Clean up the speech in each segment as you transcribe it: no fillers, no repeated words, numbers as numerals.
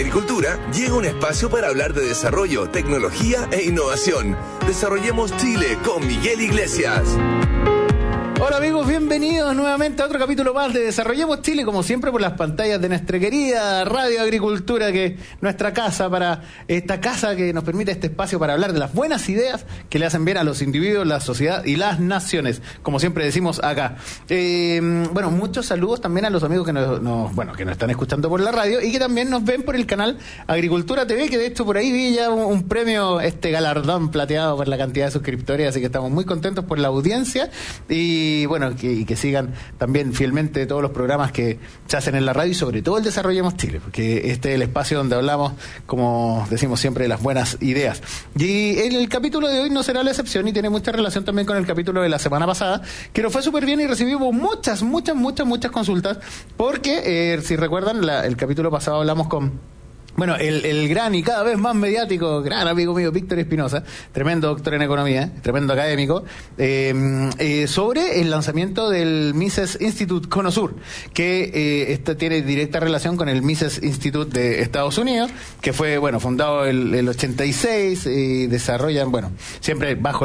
Agricultura llega un espacio para hablar de desarrollo, tecnología e innovación. Desarrollemos Chile con Miguel Iglesias. Hola amigos, bienvenidos nuevamente a otro capítulo más de Desarrollemos Chile, como siempre por las pantallas de nuestra querida Radio Agricultura, que es nuestra casa, para esta casa que nos permite este espacio para hablar de las buenas ideas que le hacen bien a los individuos, la sociedad y las naciones, como siempre decimos acá. Bueno, muchos saludos también a los amigos que nos están escuchando por la radio y que también nos ven por el canal Agricultura TV, que de hecho por ahí vi ya un premio, galardón plateado por la cantidad de suscriptores, así que estamos muy contentos por la audiencia y bueno, que sigan también fielmente todos los programas que se hacen en la radio y sobre todo el Desarrollemos Chile, porque este es el espacio donde hablamos, como decimos siempre, de las buenas ideas. Y el capítulo de hoy no será la excepción y tiene mucha relación también con el capítulo de la semana pasada, que nos fue súper bien y recibimos muchas consultas, porque si recuerdan, el capítulo pasado hablamos con... Bueno, el gran y cada vez más mediático, gran amigo mío, Víctor Espinosa, tremendo doctor en economía, tremendo académico, sobre el lanzamiento del Mises Institute Conosur, que tiene directa relación con el Mises Institute de Estados Unidos, que fue, fundado el 86, y desarrollan, siempre bajo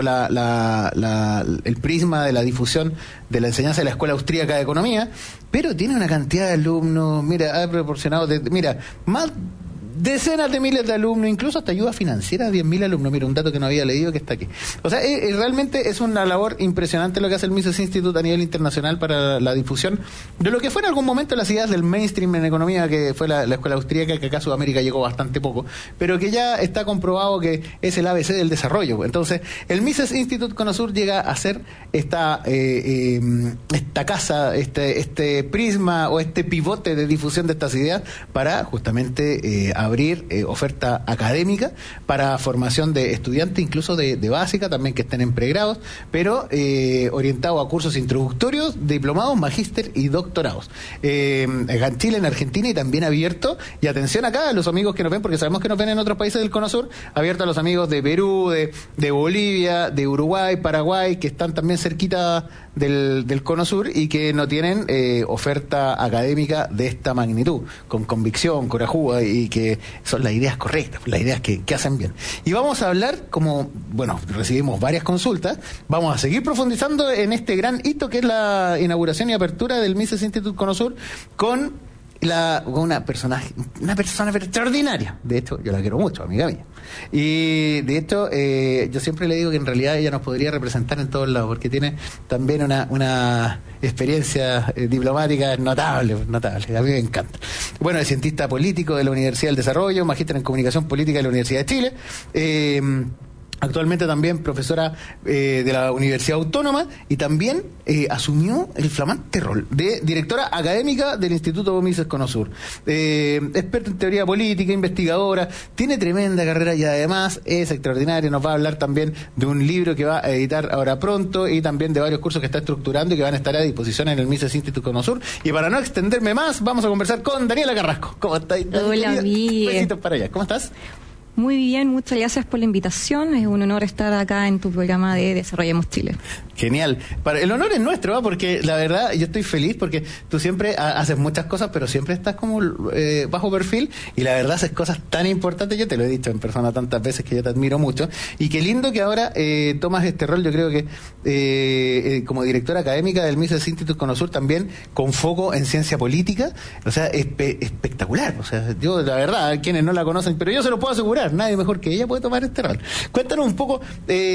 el prisma de la difusión de la enseñanza de la Escuela Austríaca de Economía, pero tiene una cantidad de alumnos, ha proporcionado, más decenas de miles de alumnos, incluso hasta ayuda financiera a 10.000 alumnos. Mira, un dato que no había leído que está aquí. O sea, realmente es una labor impresionante lo que hace el Mises Institute a nivel internacional para la difusión de lo que fue en algún momento las ideas del mainstream en economía, que fue la escuela austríaca, que acá a Sudamérica llegó bastante poco, pero que ya está comprobado que es el ABC del desarrollo. Entonces, el Mises Institute Conosur llega a ser esta casa, este prisma o este pivote de difusión de estas ideas para justamente abrir oferta académica para formación de estudiantes, incluso de básica, también que estén en pregrados, pero orientado a cursos introductorios, diplomados, magíster y doctorados. En Chile, en Argentina y también abierto, y atención acá a los amigos que nos ven, porque sabemos que nos ven en otros países del Cono Sur, abierto a los amigos de Perú, de Bolivia, de Uruguay, Paraguay, que están también cerquita del Cono Sur y que no tienen oferta académica de esta magnitud, con convicción, corajuda, y que son las ideas correctas, las ideas que hacen bien. Y vamos a hablar, recibimos varias consultas, vamos a seguir profundizando en este gran hito que es la inauguración y apertura del Mises Institute Conosur con una persona extraordinaria. De hecho, yo la quiero mucho, amiga mía. Y de hecho, yo siempre le digo que en realidad ella nos podría representar en todos lados, porque tiene también una experiencia diplomática notable. A mí me encanta. Bueno, es cientista político de la Universidad del Desarrollo, magíster en comunicación política de la Universidad de Chile. Actualmente también profesora de la Universidad Autónoma y también asumió el flamante rol de directora académica del Instituto Mises Conosur. Experta en teoría política, investigadora, tiene tremenda carrera y además es extraordinaria. Nos va a hablar también de un libro que va a editar ahora pronto y también de varios cursos que está estructurando y que van a estar a disposición en el Mises Institute Conosur. Y para no extenderme más, vamos a conversar con Daniela Carrasco. ¿Cómo estás? Hola, Miguel. Besitos para allá. ¿Cómo estás? Muy bien, muchas gracias por la invitación. Es un honor estar acá en tu programa de Desarrollemos Chile. Genial. El honor es nuestro, porque la verdad yo estoy feliz porque tú siempre haces muchas cosas, pero siempre estás como bajo perfil y la verdad haces cosas tan importantes. Yo te lo he dicho en persona tantas veces que yo te admiro mucho y qué lindo que ahora tomas este rol. Yo creo que como directora académica del Mises Institute Conosur también con foco en ciencia política, o sea, espectacular. O sea, yo la verdad, quienes no la conocen, pero yo se lo puedo asegurar, nadie mejor que ella puede tomar este rol. Cuéntanos un poco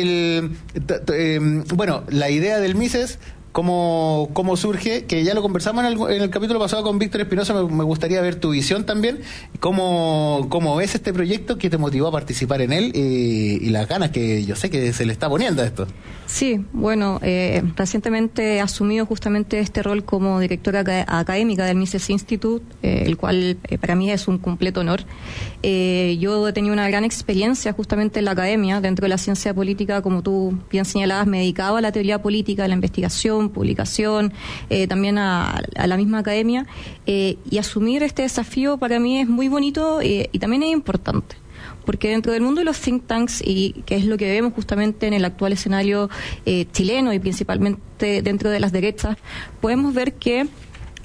la idea del Mises, cómo surge, que ya lo conversamos en el capítulo pasado con Víctor Espinosa. Me gustaría ver tu visión también, cómo ves este proyecto, qué te motivó a participar en él y las ganas que yo sé que se le está poniendo a esto. Sí, recientemente he asumido justamente este rol como directora académica del Mises Institute, el cual para mí es un completo honor. Yo he tenido una gran experiencia justamente en la academia, dentro de la ciencia política, como tú bien señalabas, me dedicaba a la teoría política, a la investigación, publicación, también a la misma academia, y asumir este desafío para mí es muy bonito y también es importante. Porque dentro del mundo de los think tanks, y que es lo que vemos justamente en el actual escenario chileno y principalmente dentro de las derechas, podemos ver que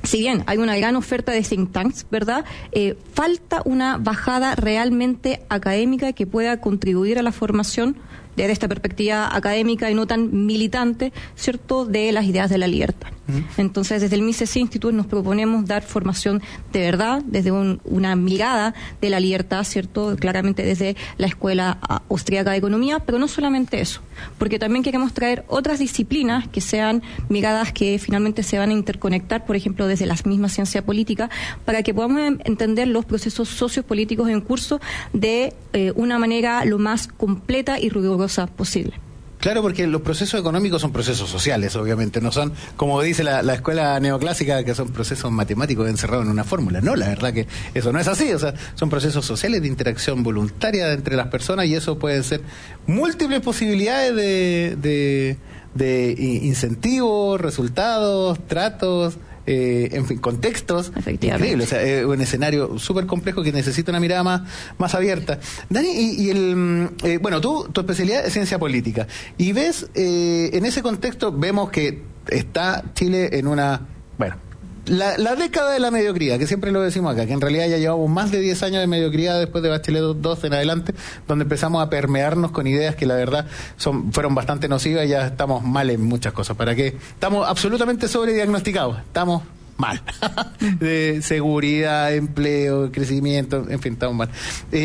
si bien hay una gran oferta de think tanks, ¿verdad? Falta una bajada realmente académica que pueda contribuir a la formación desde esta perspectiva académica y no tan militante, ¿cierto?, de las ideas de la libertad. Entonces, desde el Mises Institute nos proponemos dar formación de verdad, desde una mirada de la libertad, ¿cierto?, claramente desde la Escuela Austríaca de Economía, pero no solamente eso, porque también queremos traer otras disciplinas que sean miradas que finalmente se van a interconectar, por ejemplo, desde la misma ciencia política, para que podamos entender los procesos sociopolíticos en curso de una manera lo más completa y rigurosa posible. Claro, porque los procesos económicos son procesos sociales, obviamente, no son, como dice la escuela neoclásica, que son procesos matemáticos encerrados en una fórmula. No, la verdad que eso no es así, o sea, son procesos sociales de interacción voluntaria entre las personas y eso pueden ser múltiples posibilidades de incentivos, resultados, tratos, en fin, contextos increíbles. O sea, es un escenario súper complejo que necesita una mirada más abierta. Dani, bueno, tu especialidad es ciencia política y ves, en ese contexto vemos que está Chile en una, bueno, la década de la mediocridad, que siempre lo decimos acá, que en realidad ya llevamos más de 10 años de mediocridad después de Bachelet 2 en adelante, donde empezamos a permearnos con ideas que la verdad fueron bastante nocivas y ya estamos mal en muchas cosas. ¿Para qué? Estamos absolutamente sobrediagnosticados, estamos mal. De seguridad, empleo, crecimiento, en fin, estamos mal.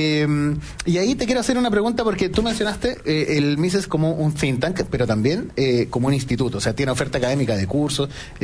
Y ahí te quiero hacer una pregunta porque tú mencionaste el Mises como un think tank, pero también como un instituto, o sea, tiene oferta académica de cursos,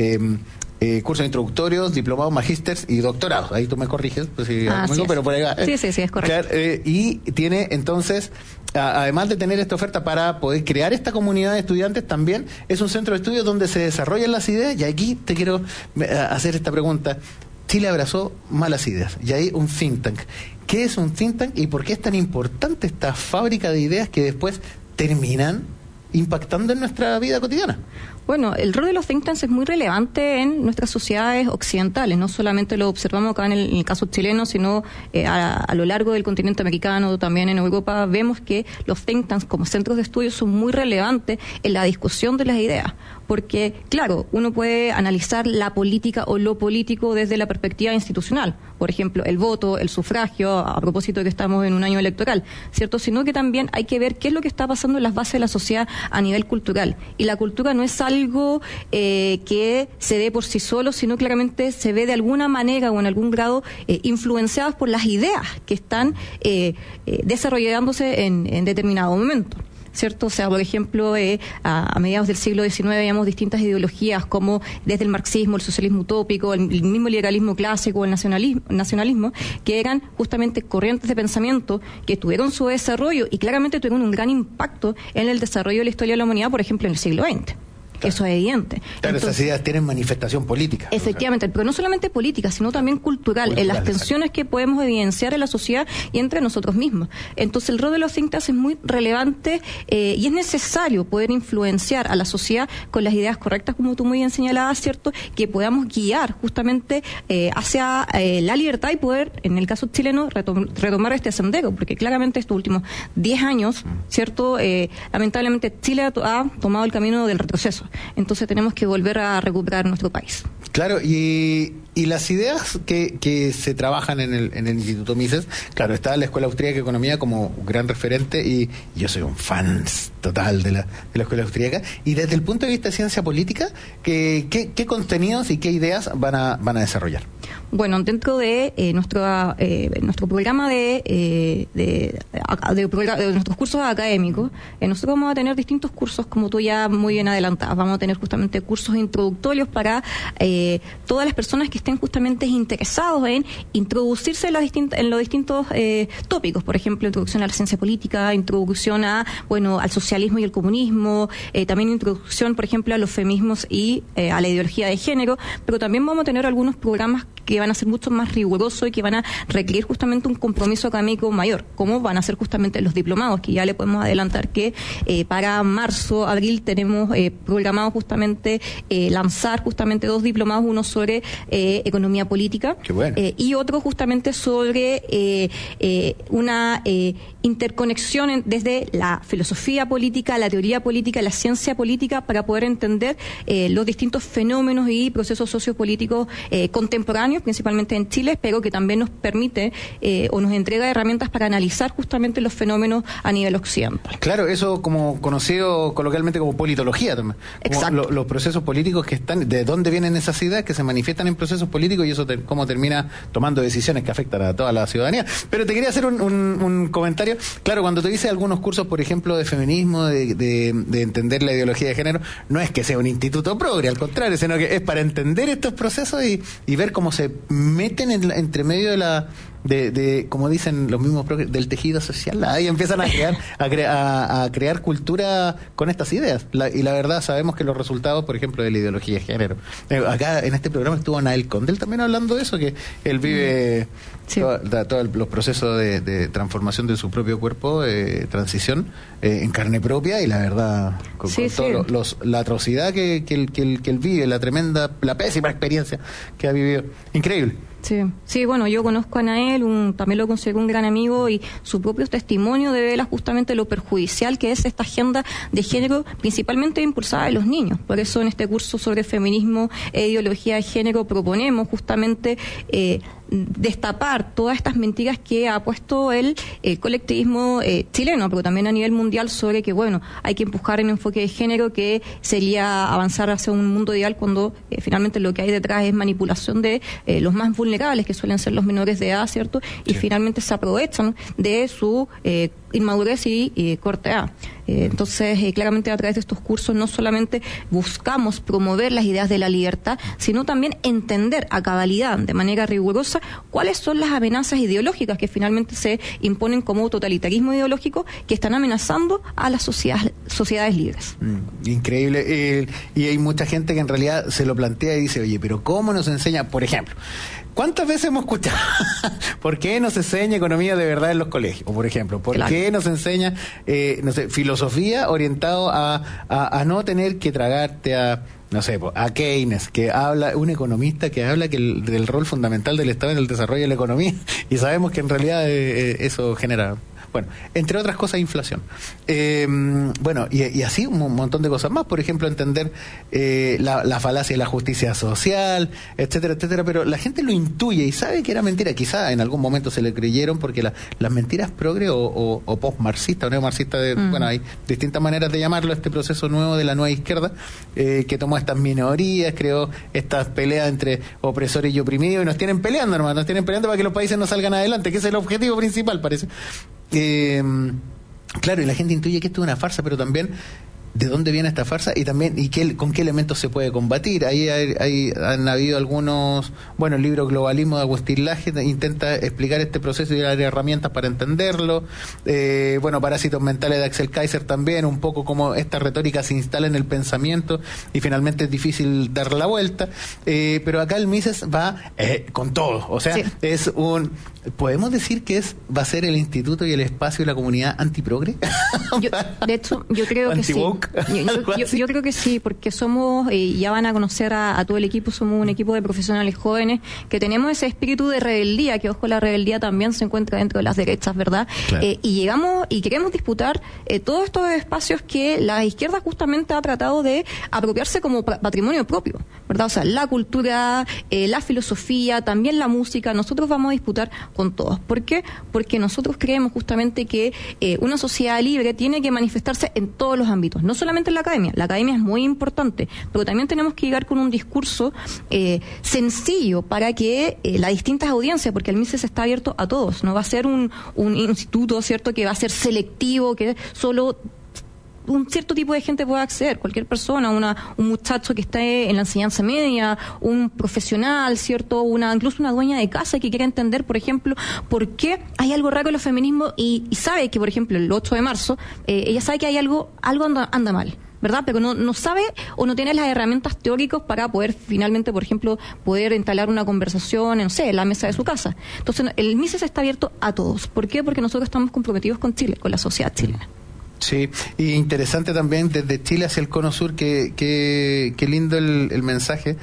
cursos introductorios, diplomados, magísters y doctorados. Ahí tú me corriges, pues, pero por ahí va. Sí, es correcto. Claro, y tiene entonces, además de tener esta oferta para poder crear esta comunidad de estudiantes, también es un centro de estudios donde se desarrollan las ideas. Y aquí te quiero hacer esta pregunta. Chile abrazó malas ideas y hay un think tank. ¿Qué es un think tank y por qué es tan importante esta fábrica de ideas que después terminan impactando en nuestra vida cotidiana? Bueno, el rol de los think tanks es muy relevante en nuestras sociedades occidentales. No solamente lo observamos acá en el caso chileno, sino a lo largo del continente americano, también en Europa, vemos que los think tanks como centros de estudio son muy relevantes en la discusión de las ideas. Porque, claro, uno puede analizar la política o lo político desde la perspectiva institucional. Por ejemplo, el voto, el sufragio, a propósito de que estamos en un año electoral, ¿cierto? Sino que también hay que ver qué es lo que está pasando en las bases de la sociedad a nivel cultural. Y la cultura no es algo que se dé por sí solo, sino claramente se ve de alguna manera o en algún grado influenciadas por las ideas que están desarrollándose en determinado momento, ¿cierto? O sea, por ejemplo, a mediados del siglo XIX veíamos distintas ideologías como desde el marxismo, el socialismo utópico, el mismo liberalismo clásico, el nacionalismo, que eran justamente corrientes de pensamiento que tuvieron su desarrollo y claramente tuvieron un gran impacto en el desarrollo de la historia de la humanidad, por ejemplo, en el siglo XX. Claro. Eso es evidente. Claro, entonces, esas ideas tienen manifestación política. Efectivamente, pero no solamente política, sino también cultural, en las tensiones que podemos evidenciar en la sociedad y entre nosotros mismos. Entonces, el rol de los think tanks es muy relevante y es necesario poder influenciar a la sociedad con las ideas correctas, como tú muy bien señalabas, ¿cierto? Que podamos guiar justamente hacia la libertad y poder, en el caso chileno, retomar este sendero, porque claramente estos últimos 10 años, ¿cierto? Lamentablemente, Chile ha tomado el camino del retroceso. Entonces tenemos que volver a recuperar nuestro país. Claro, y las ideas que se trabajan en el Instituto Mises, claro, está la Escuela Austríaca de Economía como gran referente y yo soy un fan total de la Escuela Austríaca. Y desde el punto de vista de ciencia política, ¿qué contenidos y qué ideas van a desarrollar? Bueno, dentro de nuestro programa de nuestros cursos académicos, nosotros vamos a tener distintos cursos, como tú ya muy bien adelantabas. Vamos a tener justamente cursos introductorios para todas las personas que estén justamente interesados en introducirse en los distintos tópicos. Por ejemplo, introducción a la ciencia política, introducción al socialismo y el comunismo, también introducción, por ejemplo, a los feminismos y a la ideología de género, pero también vamos a tener algunos programas que van a ser mucho más rigurosos y que van a requerir justamente un compromiso académico mayor, como van a ser justamente los diplomados, que ya le podemos adelantar que para marzo, abril tenemos programado justamente lanzar justamente 2 diplomados, uno sobre de economía política. Qué bueno. Y otro justamente sobre una interconexión desde la filosofía política, la teoría política, la ciencia política, para poder entender los distintos fenómenos y procesos sociopolíticos contemporáneos, principalmente en Chile, pero que también nos permite o nos entrega herramientas para analizar justamente los fenómenos a nivel occidental. Claro, eso como conocido coloquialmente como politología también. Exacto. Los procesos políticos que están, de dónde vienen esas ideas que se manifiestan en procesos políticos y eso cómo termina tomando decisiones que afectan a toda la ciudadanía. Pero te quería hacer un comentario. Claro, cuando te dice algunos cursos, por ejemplo, de feminismo, de entender la ideología de género, no es que sea un instituto progre, al contrario, sino que es para entender estos procesos y ver cómo se meten entre medio de como dicen los mismos del tejido social. Ahí empiezan a crear cultura con estas ideas. Y la verdad, sabemos que los resultados, por ejemplo, de la ideología de género. Acá en este programa estuvo Nael Condel también hablando de eso, que él vive todos los procesos de transformación de su propio cuerpo, transición, en carne propia, y la verdad, con la atrocidad que él vive, la pésima experiencia que ha vivido. Increíble. Sí, bueno, yo conozco a Nael, también lo considero un gran amigo, y su propio testimonio devela justamente lo perjudicial que es esta agenda de género, principalmente impulsada en los niños. Por eso en este curso sobre feminismo e ideología de género proponemos justamente destapar todas estas mentiras que ha puesto el colectivismo chileno, pero también a nivel mundial, sobre que, bueno, hay que empujar en enfoque de género, que sería avanzar hacia un mundo ideal cuando finalmente lo que hay detrás es manipulación de los más vulnerables, que suelen ser los menores de edad, ¿cierto? Y finalmente se aprovechan de su inmadurez y corta edad. Entonces, claramente a través de estos cursos no solamente buscamos promover las ideas de la libertad, sino también entender a cabalidad, de manera rigurosa, cuáles son las amenazas ideológicas que finalmente se imponen como totalitarismo ideológico, que están amenazando a las sociedades libres. Increíble. Y hay mucha gente que en realidad se lo plantea y dice, oye, pero ¿cómo nos enseña? Por ejemplo, ¿cuántas veces hemos escuchado por qué nos enseña economía de verdad en los colegios? O, por ejemplo, ¿por qué nos enseña filosofía orientado a no tener que tragarte a Keynes, que habla, un economista que habla del rol fundamental del Estado en el desarrollo de la economía, y sabemos que en realidad eso genera... Bueno, entre otras cosas, inflación. Y así un montón de cosas más. Por ejemplo, entender la falacia de la justicia social, etcétera, etcétera. Pero la gente lo intuye y sabe que era mentira. Quizá en algún momento se le creyeron, porque las mentiras progre o post-marxista o neomarxista, hay distintas maneras de llamarlo, este proceso nuevo de la nueva izquierda, que tomó estas minorías, creó estas peleas entre opresores y oprimidos, y nos tienen peleando, hermano, nos tienen peleando para que los países no salgan adelante, que ese es el objetivo principal, parece. Claro, y la gente intuye que esto es una farsa, pero también de dónde viene esta farsa y también con qué elementos se puede combatir. Ahí han habido algunos, el libro Globalismo de Agustín Laje intenta explicar este proceso y dar herramientas para entenderlo. Parásitos mentales de Axel Kaiser también, un poco como esta retórica se instala en el pensamiento y finalmente es difícil dar la vuelta. Pero acá el Mises va con todo, o sea, es podemos decir que va a ser el instituto y el espacio y la comunidad antiprogre. De hecho, yo creo que sí. Yo creo que sí, porque somos, ya van a conocer a todo el equipo, somos un equipo de profesionales jóvenes que tenemos ese espíritu de rebeldía, que ojo, la rebeldía también se encuentra dentro de las derechas, ¿verdad? Claro. Y llegamos y queremos disputar todos estos espacios que la izquierda justamente ha tratado de apropiarse como patrimonio propio, ¿verdad? O sea, la cultura, la filosofía, también la música, nosotros vamos a disputar con todos. ¿Por qué? Porque nosotros creemos justamente que una sociedad libre tiene que manifestarse en todos los ámbitos, no solamente en la academia es muy importante, pero también tenemos que llegar con un discurso sencillo para que las distintas audiencias, porque el Mises está abierto a todos, no va a ser un instituto, ¿cierto?, que va a ser selectivo, que solo un cierto tipo de gente puede acceder, cualquier persona, un muchacho que esté en la enseñanza media, un profesional, ¿cierto?, incluso una dueña de casa que quiera entender, por ejemplo, por qué hay algo raro en los feminismos y sabe que, por ejemplo, el 8 de marzo, ella sabe que hay algo anda mal, ¿verdad? Pero no sabe o no tiene las herramientas teóricas para poder finalmente, por ejemplo, poder entablar una conversación, en la mesa de su casa. Entonces, el Mises está abierto a todos. ¿Por qué? Porque nosotros estamos comprometidos con Chile, con la sociedad chilena. Sí, y interesante también desde Chile hacia el Cono Sur, que lindo el mensaje.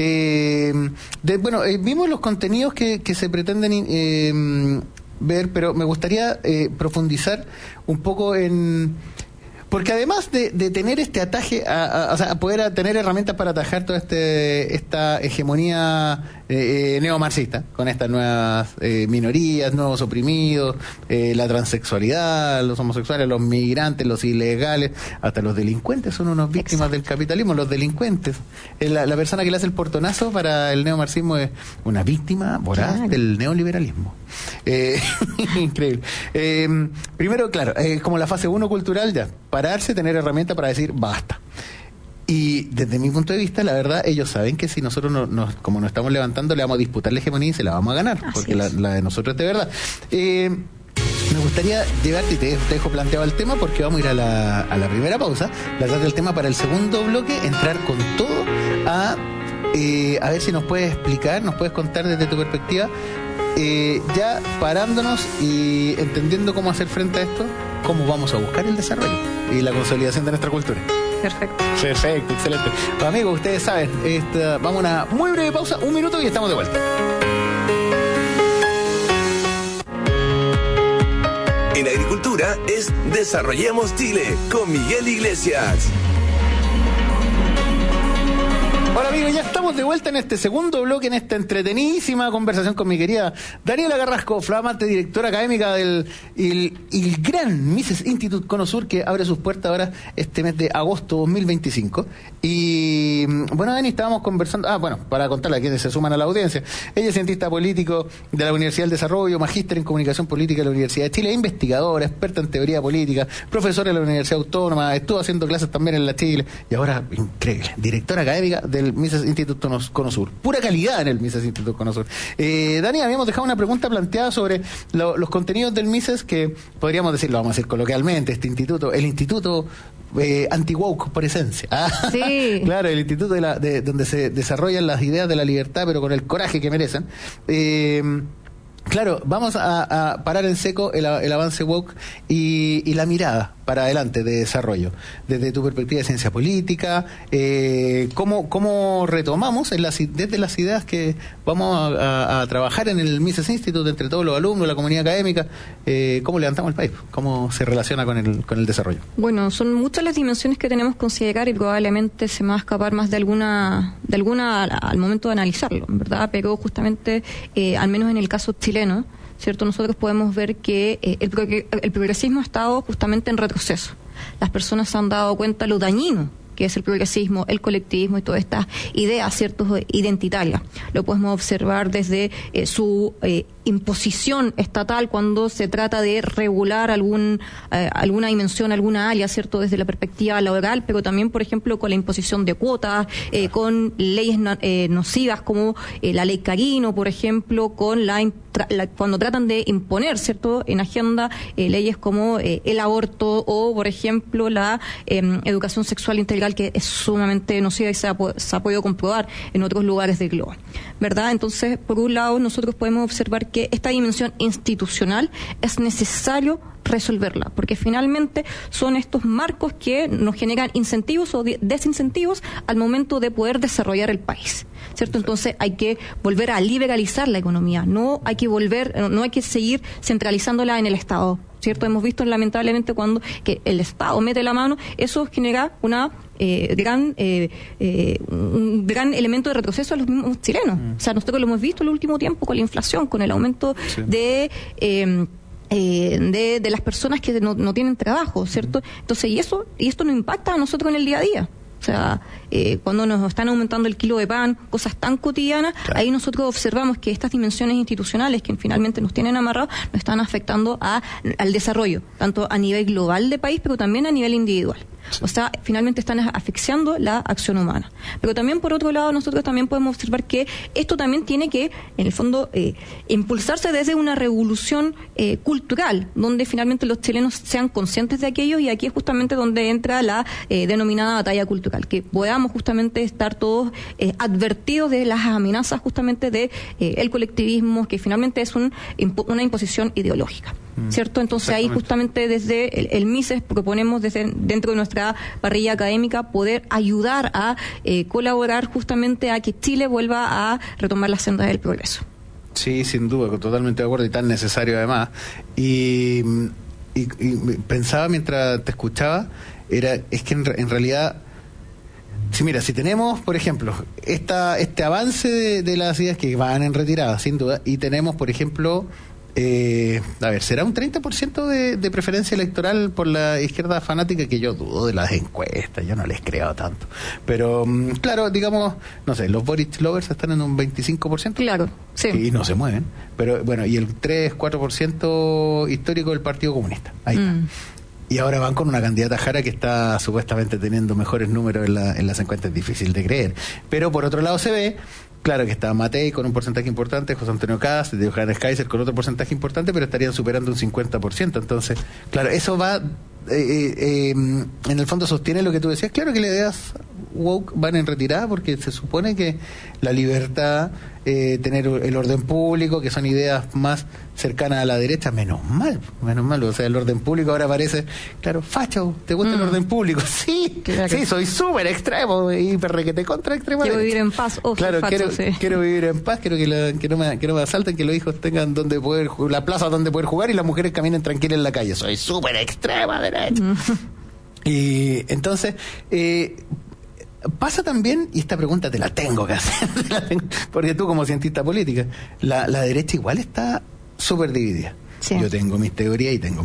Vimos los contenidos que se pretenden ver, pero me gustaría profundizar un poco porque además de tener este ataje, o sea, poder tener herramientas para atajar toda esta hegemonía neomarxista, con estas nuevas minorías, nuevos oprimidos, la transexualidad, los homosexuales, los migrantes, los ilegales, hasta los delincuentes son unos víctimas del capitalismo, los delincuentes. La persona que le hace el portonazo para el neomarxismo es una víctima voraz del neoliberalismo. Increíble. Primero, claro, como la fase 1 cultural, ya, pararse, tener herramientas para decir basta. Y desde mi punto de vista, la verdad, ellos saben que si nosotros como nos estamos levantando, le vamos a disputar la hegemonía y se la vamos a ganar, porque la de nosotros es de verdad. Me gustaría llevarte, y te dejo planteado el tema, porque vamos a ir a la primera pausa, tratar del tema para el segundo bloque, entrar con todo a ver si nos puedes explicar, nos puedes contar desde tu perspectiva, ya parándonos y entendiendo cómo hacer frente a esto, cómo vamos a buscar el desarrollo y la consolidación de nuestra cultura. Perfecto, excelente. Pues amigos, ustedes saben, vamos a una muy breve pausa, 1 minuto y estamos de vuelta. En agricultura es Desarrollemos Chile con Miguel Iglesias. Hola amigos, ya estamos de vuelta en este segundo bloque, en esta entretenidísima conversación con mi querida Daniela Carrasco, flamante directora académica del gran Mises Institute Cono Sur, que abre sus puertas ahora este mes de agosto 2025. Y bueno, Dani, estábamos conversando, para contarle a quienes se suman a la audiencia, ella es cientista político de la Universidad del Desarrollo, magíster en comunicación política de la Universidad de Chile, investigadora, experta en teoría política, profesora de la Universidad Autónoma, estuvo haciendo clases también en la Chile y ahora, increíble, directora académica del Mises Institute Cono Sur. Pura calidad en el Mises Institute Cono Sur. Dani, habíamos dejado una pregunta planteada sobre los contenidos del Mises, que podríamos decirlo, vamos a decir coloquialmente, el instituto anti-woke por esencia. Sí. Claro, el instituto de donde se desarrollan las ideas de la libertad, pero con el coraje que merecen. Claro, vamos a parar en seco el avance woke y la mirada para adelante de desarrollo. Desde tu perspectiva de ciencia política, ¿cómo retomamos desde las ideas que vamos a trabajar en el Mises Institute entre todos los alumnos, la comunidad académica? ¿Cómo levantamos el país? ¿Cómo se relaciona con el desarrollo? Bueno, son muchas las dimensiones que tenemos que considerar y probablemente se me va a escapar más de alguna al momento de analizarlo, ¿verdad? Pero justamente, al menos en el caso chileno, ¿cierto? Nosotros podemos ver que el progresismo ha estado justamente en retroceso. Las personas se han dado cuenta lo dañino que es el progresismo, el colectivismo y todas estas ideas, ¿cierto?, identitarias. Lo podemos observar desde su imposición estatal cuando se trata de regular alguna dimensión, alguna área, ¿cierto?, desde la perspectiva laboral, pero también, por ejemplo, con la imposición de cuotas, con leyes nocivas como la ley Carino, por ejemplo, con cuando tratan de imponer, ¿cierto?, en agenda leyes como el aborto o, por ejemplo, la educación sexual integral, que es sumamente nociva y se ha podido comprobar en otros lugares del globo, ¿verdad? Entonces, por un lado, nosotros podemos observar que esta dimensión institucional es necesario resolverla, porque finalmente son estos marcos que nos generan incentivos o desincentivos al momento de poder desarrollar el país, ¿cierto? Entonces hay que volver a liberalizar la economía, no hay que seguir centralizándola en el Estado, ¿cierto? Hemos visto lamentablemente cuando que el Estado mete la mano, eso genera un gran elemento de retroceso a los mismos chilenos. O sea, nosotros lo hemos visto en el último tiempo con la inflación, con el aumento de las personas que no tienen trabajo, ¿cierto? Entonces, y esto nos impacta a nosotros en el día a día. O sea, cuando nos están aumentando el kilo de pan, cosas tan cotidianas, claro, ahí nosotros observamos que estas dimensiones institucionales que finalmente nos tienen amarrados nos están afectando al desarrollo, tanto a nivel global de país, pero también a nivel individual. Sí. O sea, finalmente están asfixiando la acción humana. Pero también, por otro lado, nosotros también podemos observar que esto también tiene que, en el fondo, impulsarse desde una revolución cultural, donde finalmente los chilenos sean conscientes de aquello, y aquí es justamente donde entra la denominada batalla cultural, que podamos justamente estar todos advertidos de las amenazas justamente de el colectivismo, que finalmente es una imposición ideológica. ¿cierto? Entonces ahí justamente desde el MICES proponemos dentro de nuestra parrilla académica poder ayudar a colaborar justamente a que Chile vuelva a retomar las sendas del progreso. Sí, sin duda, totalmente de acuerdo y tan necesario además. Y pensaba mientras te escuchaba, es que en realidad, si tenemos, por ejemplo, este avance de las ideas que van en retirada, sin duda, y tenemos, por ejemplo, será un 30% de preferencia electoral por la izquierda fanática, que yo dudo de las encuestas, yo no les creo tanto. Pero, claro, digamos, no sé, los Boric lovers están en un 25%. Claro, sí. Y no se mueven. Pero, bueno, y el 3-4% histórico del Partido Comunista. Ahí está. Y ahora van con una candidata Jara que está supuestamente teniendo mejores números en las encuestas. Es difícil de creer. Pero, por otro lado, se ve... Claro que está Matei con un porcentaje importante, José Antonio Cast, de Johannes Kaiser con otro porcentaje importante, pero estarían superando un 50%. Entonces, claro, eso va, en el fondo sostiene lo que tú decías. Claro que las ideas woke van en retirada porque se supone que la libertad, tener el orden público, que son ideas más cercanas a la derecha, menos mal. O sea, el orden público ahora parece, claro, facho, ¿te gusta el orden público? Sí, claro. Sí, soy súper extremo, hiper requete contra extremo. Quiero vivir en paz, claro, facho, quiero vivir en paz, quiero que no me asalten, que los hijos tengan donde poder, la plaza donde poder jugar y las mujeres caminen tranquilas en la calle. Soy súper extrema derecha. Y entonces, pasa también, y esta pregunta te la tengo que hacer, porque tú como cientista política, la derecha igual está súper dividida. Sí. Yo tengo mis teorías y tengo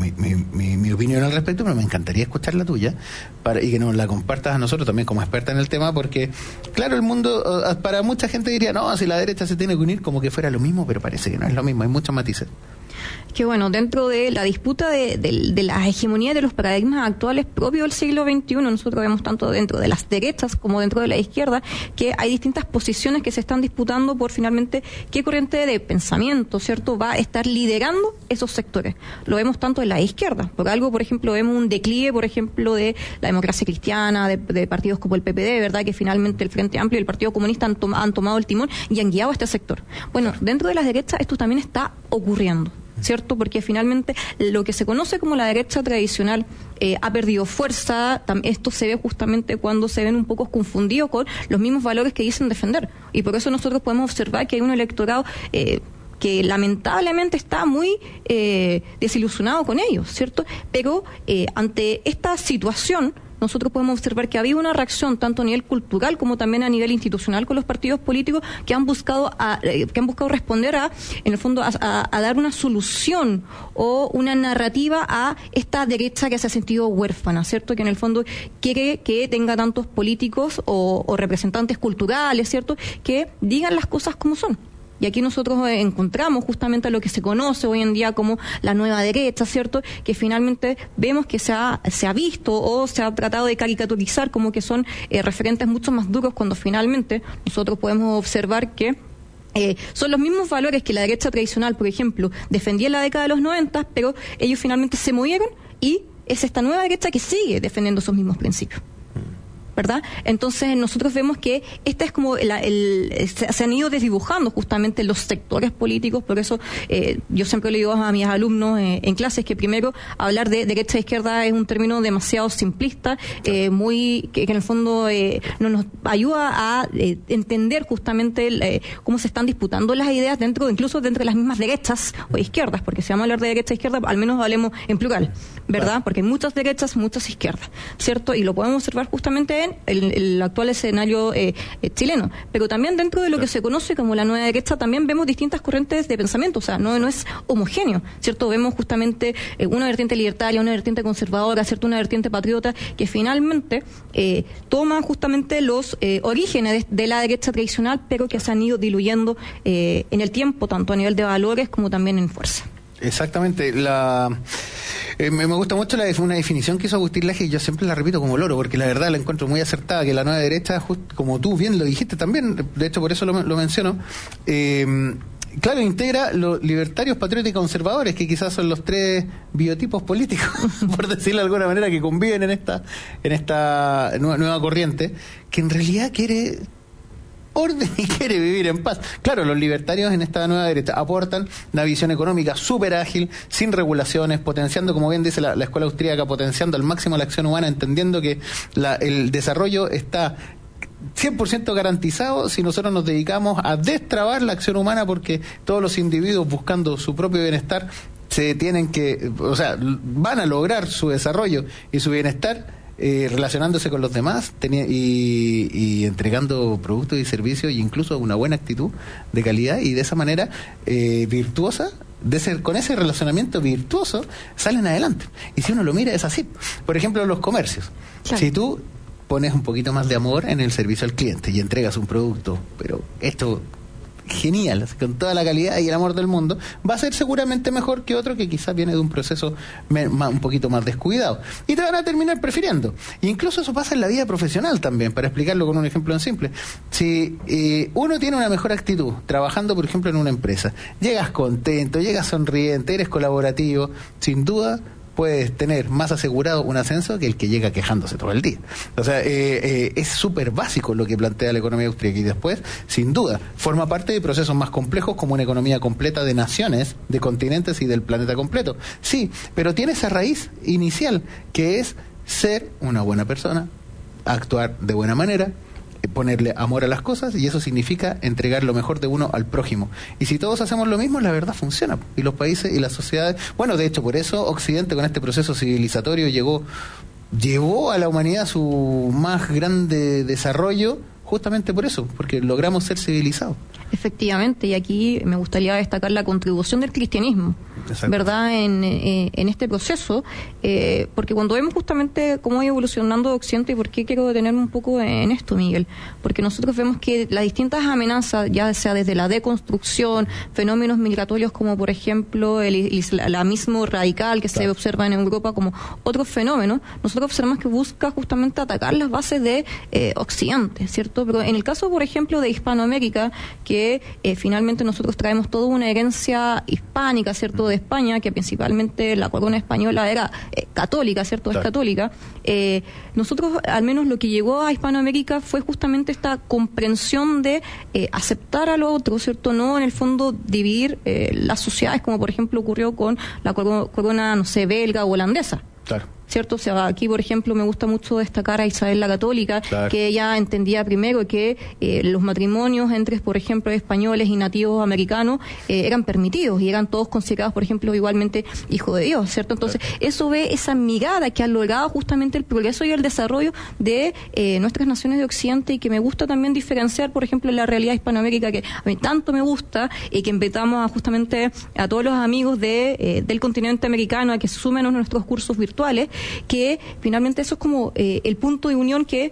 mi opinión al respecto, pero me encantaría escuchar la tuya y que nos la compartas a nosotros también como experta en el tema, porque, claro, el mundo, para mucha gente diría, no, si la derecha se tiene que unir como que fuera lo mismo, pero parece que no es lo mismo, hay muchos matices. Que bueno, dentro de la disputa de la hegemonía de los paradigmas actuales propios del siglo XXI, nosotros vemos tanto dentro de las derechas como dentro de la izquierda que hay distintas posiciones que se están disputando por finalmente qué corriente de pensamiento, ¿cierto?, va a estar liderando esos sectores. Lo vemos tanto en la izquierda, por algo, por ejemplo, vemos un declive, por ejemplo, de la democracia cristiana, de partidos como el PPD, ¿verdad?, que finalmente el Frente Amplio y el Partido Comunista han tomado el timón y han guiado a este sector. Bueno, dentro de las derechas esto también está ocurriendo, ¿cierto? Porque finalmente lo que se conoce como la derecha tradicional ha perdido fuerza. Esto se ve justamente cuando se ven un poco confundidos con los mismos valores que dicen defender. Y por eso nosotros podemos observar que hay un electorado que lamentablemente está muy desilusionado con ellos, ¿cierto? Pero ante esta situación nosotros podemos observar que ha habido una reacción tanto a nivel cultural como también a nivel institucional con los partidos políticos que han buscado responder en el fondo a dar una solución o una narrativa a esta derecha que se ha sentido huérfana, ¿cierto? Que en el fondo quiere que tenga tantos políticos o representantes culturales, ¿cierto?, que digan las cosas como son. Y aquí nosotros encontramos justamente lo que se conoce hoy en día como la nueva derecha, ¿cierto?, que finalmente vemos que se ha visto o se ha tratado de caricaturizar como que son referentes mucho más duros, cuando finalmente nosotros podemos observar que son los mismos valores que la derecha tradicional, por ejemplo, defendía en la década de los 90, pero ellos finalmente se movieron y es esta nueva derecha que sigue defendiendo esos mismos principios, ¿verdad? Entonces nosotros vemos que esta es como se han ido desdibujando justamente los sectores políticos. Por eso yo siempre le digo a mis alumnos en clases que primero hablar de derecha e izquierda es un término demasiado simplista, que en el fondo no nos ayuda a entender justamente cómo se están disputando las ideas incluso dentro de las mismas derechas o izquierdas, porque si vamos a hablar de derecha e izquierda, al menos hablemos en plural, ¿verdad? Porque hay muchas derechas, muchas izquierdas, ¿cierto? Y lo podemos observar justamente en el actual escenario chileno, pero también dentro de lo que se conoce como la nueva derecha también vemos distintas corrientes de pensamiento, o sea, no es homogéneo, ¿cierto? Vemos justamente una vertiente libertaria, una vertiente conservadora, ¿cierto?, una vertiente patriota, que finalmente toma justamente los orígenes de la derecha tradicional, pero que se han ido diluyendo en el tiempo, tanto a nivel de valores como también en fuerza. Exactamente. Me gusta mucho una definición que hizo Agustín Laje, y yo siempre la repito como loro, porque la verdad la encuentro muy acertada, que la nueva derecha, como tú bien lo dijiste también, de hecho por eso lo menciono, claro, integra los libertarios, patriotas y conservadores, que quizás son los tres biotipos políticos, por decirlo de alguna manera, que conviven en esta nueva corriente, que en realidad quiere orden y quiere vivir en paz. Claro, los libertarios en esta nueva derecha aportan una visión económica súper ágil, sin regulaciones, potenciando, como bien dice la escuela austríaca, potenciando al máximo la acción humana, entendiendo que el desarrollo está 100% garantizado si nosotros nos dedicamos a destrabar la acción humana, porque todos los individuos, buscando su propio bienestar, van a lograr su desarrollo y su bienestar relacionándose con los demás y entregando productos y servicios, e incluso una buena actitud de calidad, y de esa manera virtuosa, con ese relacionamiento virtuoso salen adelante. Y si uno lo mira, es así. Por ejemplo, los comercios. Claro. Si tú pones un poquito más de amor en el servicio al cliente y entregas un producto, pero esto genial, con toda la calidad y el amor del mundo, va a ser seguramente mejor que otro que quizás viene de un proceso un poquito más descuidado, y te van a terminar prefiriendo. E incluso eso pasa en la vida profesional también, para explicarlo con un ejemplo en simple. Si uno tiene una mejor actitud trabajando, por ejemplo, en una empresa, llegas contento, llegas sonriente, eres colaborativo, sin duda puedes tener más asegurado un ascenso que el que llega quejándose todo el día. O sea, es súper básico lo que plantea la economía austríaca, y después, sin duda, forma parte de procesos más complejos, como una economía completa de naciones, de continentes y del planeta completo. Sí, pero tiene esa raíz inicial, que es ser una buena persona, actuar de buena manera, ponerle amor a las cosas, y eso significa entregar lo mejor de uno al prójimo. Y si todos hacemos lo mismo, la verdad funciona. Y los países y las sociedades, bueno, de hecho, por eso Occidente, con este proceso civilizatorio, llevó a la humanidad a su más grande desarrollo, justamente por eso, porque logramos ser civilizados. Efectivamente, y aquí me gustaría destacar la contribución del cristianismo, ¿verdad?, en este proceso, porque cuando vemos justamente cómo ha ido evolucionando Occidente, y por qué quiero detenerme un poco en esto, Miguel, porque nosotros vemos que las distintas amenazas, ya sea desde la deconstrucción, fenómenos migratorios como por ejemplo el islamismo radical que se observa en Europa como otros fenómenos, nosotros observamos que busca justamente atacar las bases de Occidente, ¿cierto? Pero en el caso, por ejemplo, de Hispanoamérica, que finalmente nosotros traemos toda una herencia hispánica, ¿cierto?, de España, que principalmente la corona española era católica, ¿cierto?, es católica. Nosotros, al menos lo que llegó a Hispanoamérica fue justamente esta comprensión de aceptar al otro, ¿cierto?, no en el fondo dividir las sociedades, como por ejemplo ocurrió con la corona, no sé, belga o holandesa. Claro. ¿Cierto? O sea, aquí, por ejemplo, me gusta mucho destacar a Isabel la Católica, claro, que ella entendía primero que los matrimonios entre, por ejemplo, españoles y nativos americanos eran permitidos y eran todos considerados, por ejemplo, igualmente hijos de Dios, ¿cierto? Entonces, claro, eso ve esa mirada que ha logrado justamente el progreso y el desarrollo de nuestras naciones de Occidente, y que me gusta también diferenciar, por ejemplo, la realidad hispanoamérica, que a mí tanto me gusta, y que invitamos justamente a todos los amigos del continente americano a que se sumen a nuestros cursos virtuales, que finalmente eso es como el punto de unión que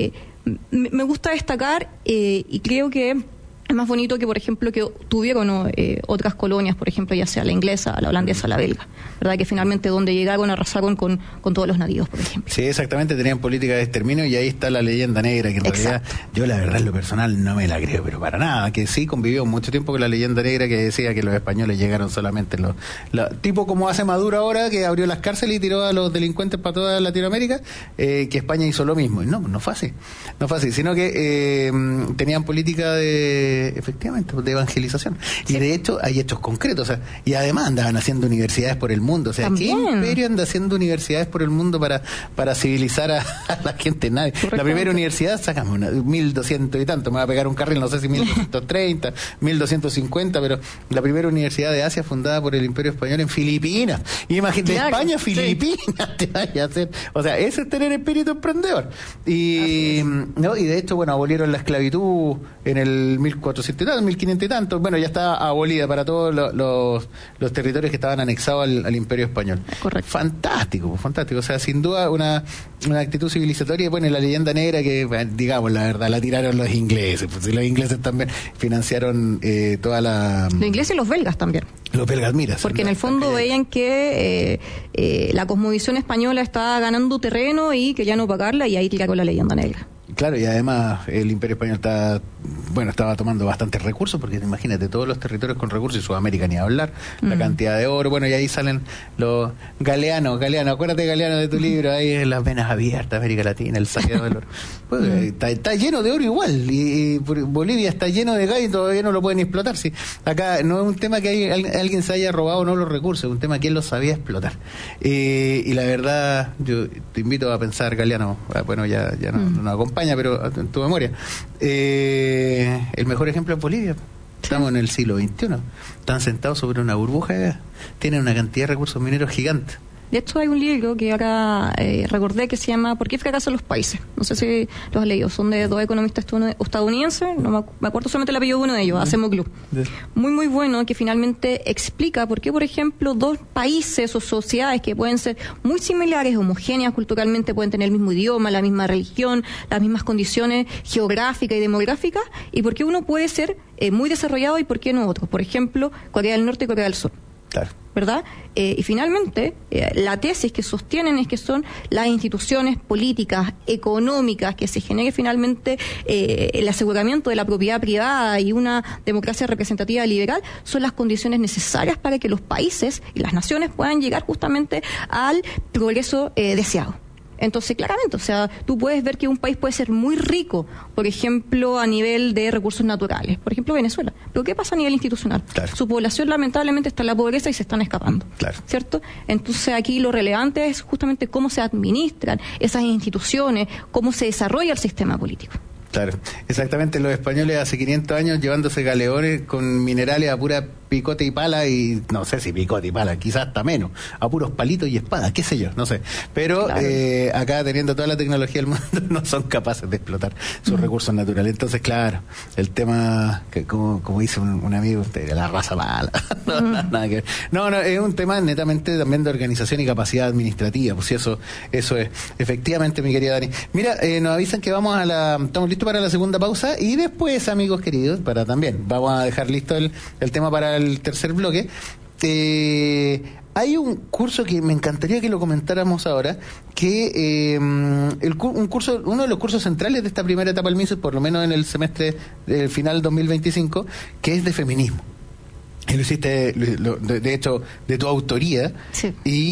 me gusta destacar, y creo que es más bonito que, por ejemplo, que tuvieron otras colonias, por ejemplo, ya sea la inglesa, la holandesa, la belga, ¿verdad? Que finalmente donde llegaron arrasaron con todos los nativos, por ejemplo. Sí, exactamente, tenían política de exterminio, y ahí está la leyenda negra, que en realidad yo la verdad en lo personal no me la creo, pero para nada, que sí convivió mucho tiempo con la leyenda negra que decía que los españoles llegaron solamente tipo como hace Maduro ahora, que abrió las cárceles y tiró a los delincuentes para toda Latinoamérica, que España hizo lo mismo. Y no fue así, sino que tenían política efectivamente, de evangelización. Sí. Y de hecho hay hechos concretos, o sea, y además andaban haciendo universidades por el mundo. O sea, ¿también? ¿Qué imperio anda haciendo universidades por el mundo para civilizar a la gente? Nadie. La primera universidad, sacamos 1200 y tanto, me va a pegar un carril, no sé si 1230, 1250, pero la primera universidad de Asia fundada por el Imperio Español en Filipinas. Imagínate, claro, España a Filipinas, sí, te vaya a hacer. O sea, ese es tener espíritu emprendedor. Y de hecho, bueno, abolieron la esclavitud en el 1400 y tanto, 1500 y tanto. Bueno, ya está abolida para todos los territorios que estaban anexados al Imperio Español. Correcto. Fantástico. O sea, sin duda una actitud civilizatoria. Y bueno, la leyenda negra que, digamos, la verdad, la tiraron los ingleses. Pues, y los ingleses también financiaron toda la... Los ingleses y los belgas también. Los belgas, mira. Porque en el fondo veían que la cosmovisión española estaba ganando terreno y querían opacarla, y ahí tiraron la leyenda negra. Claro, y además el Imperio Español está bueno, estaba tomando bastantes recursos, porque imagínate, todos los territorios con recursos, y Sudamérica ni hablar, la cantidad de oro, bueno, y ahí salen los Galeano, acuérdate Galeano de tu libro, ahí en las venas abiertas, América Latina, el saqueo del oro. Pues, está lleno de oro igual, y Bolivia está lleno de gas y todavía no lo pueden explotar. Sí. Acá no es un tema que alguien se haya robado o no los recursos, es un tema que él los sabía explotar. Y la verdad, yo te invito a pensar, Galeano, bueno, ya no nos acompaña, pero en tu memoria, el mejor ejemplo es Bolivia. Estamos en el siglo XXI, están sentados sobre una burbuja, tienen una cantidad de recursos mineros gigantes. De hecho, hay un libro que ahora recordé que se llama ¿Por qué fracasan los países? No sé si los has leído. Son de dos economistas estadounidenses. No me acuerdo solamente el apellido de uno de ellos, Acemoglu. Muy, muy bueno, que finalmente explica por qué, por ejemplo, dos países o sociedades que pueden ser muy similares, homogéneas culturalmente, pueden tener el mismo idioma, la misma religión, las mismas condiciones geográficas y demográficas, y por qué uno puede ser muy desarrollado y por qué no otro. Por ejemplo, Corea del Norte y Corea del Sur. Claro. ¿Verdad? Y finalmente, la tesis que sostienen es que son las instituciones políticas, económicas, que se genere finalmente el aseguramiento de la propiedad privada y una democracia representativa liberal, son las condiciones necesarias para que los países y las naciones puedan llegar justamente al progreso deseado. Entonces, claramente, o sea, tú puedes ver que un país puede ser muy rico, por ejemplo, a nivel de recursos naturales, por ejemplo, Venezuela. Pero ¿qué pasa a nivel institucional? Claro. Su población, lamentablemente, está en la pobreza y se están escapando. Claro. ¿Cierto? Entonces, aquí lo relevante es justamente cómo se administran esas instituciones, cómo se desarrolla el sistema político. Claro, exactamente. Los españoles hace 500 años llevándose galeones con minerales a pura picote y pala, y no sé si picote y pala, quizás hasta menos, a puros palitos y espadas, qué sé yo, no sé. Pero claro, acá, teniendo toda la tecnología del mundo, no son capaces de explotar sus recursos naturales. Entonces, claro, el tema, que como dice un amigo, la raza mala, nada que ver. No, es un tema netamente también de organización y capacidad administrativa, pues eso es. Efectivamente, mi querida Dani. Mira, nos avisan que estamos listos para la segunda pausa, y después, amigos queridos, vamos a dejar listo el tema para el tercer bloque. Hay un curso que me encantaría que lo comentáramos ahora, que uno de los cursos centrales de esta primera etapa del MISES, por lo menos en el semestre final 2025, que es de feminismo. Y lo hiciste, de hecho, de tu autoría. Sí.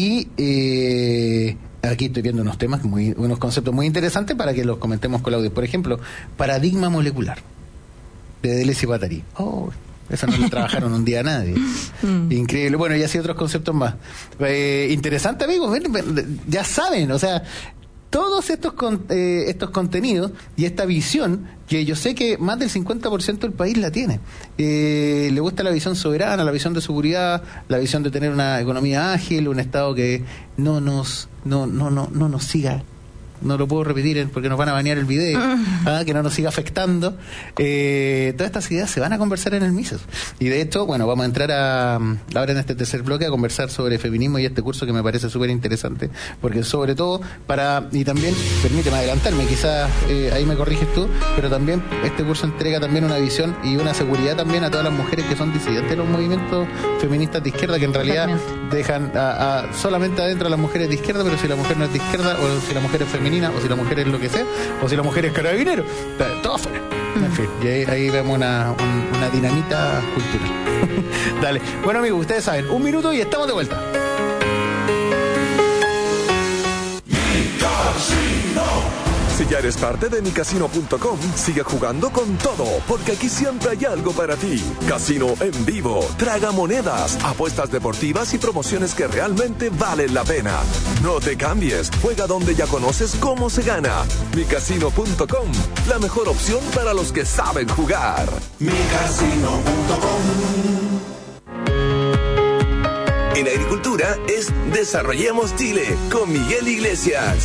Y aquí estoy viendo unos conceptos muy interesantes para que los comentemos con la audiencia. Por ejemplo, paradigma molecular, de Deleuze y Guattari. Eso no lo trabajaron un día a nadie. Increíble. Bueno, y así otros conceptos más. Interesante, amigos. Ya saben, o sea, todos estos contenidos y esta visión, que yo sé que más del 50% del país la tiene. Le gusta la visión soberana, la visión de seguridad, la visión de tener una economía ágil, un Estado que no nos siga. No lo puedo repetir porque nos van a banear el video, que no nos siga afectando. Todas estas ideas se van a conversar en el MISES. Y de hecho, bueno, vamos a entrar ahora en este tercer bloque a conversar sobre feminismo y este curso que me parece súper interesante, porque sobre todo y también, permíteme adelantarme, quizás ahí me corriges tú, pero también este curso entrega también una visión y una seguridad también a todas las mujeres que son disidentes de los movimientos feministas de izquierda, que en realidad dejan solamente adentro a las mujeres de izquierda, pero si la mujer no es de izquierda, o si la mujer es feminista, o si la mujer es lo que sea, o si la mujer es carabinero, todo afuera. En fin, y ahí vemos una dinamita cultural. Dale. Bueno, amigos, ustedes saben, 1 minuto y estamos de vuelta. Si ya eres parte de micasino.com, sigue jugando con todo, porque aquí siempre hay algo para ti. Casino en vivo, tragamonedas, apuestas deportivas y promociones que realmente valen la pena. No te cambies, juega donde ya conoces cómo se gana. Micasino.com, la mejor opción para los que saben jugar. Micasino.com. En agricultura es Desarrollemos Chile con Miguel Iglesias.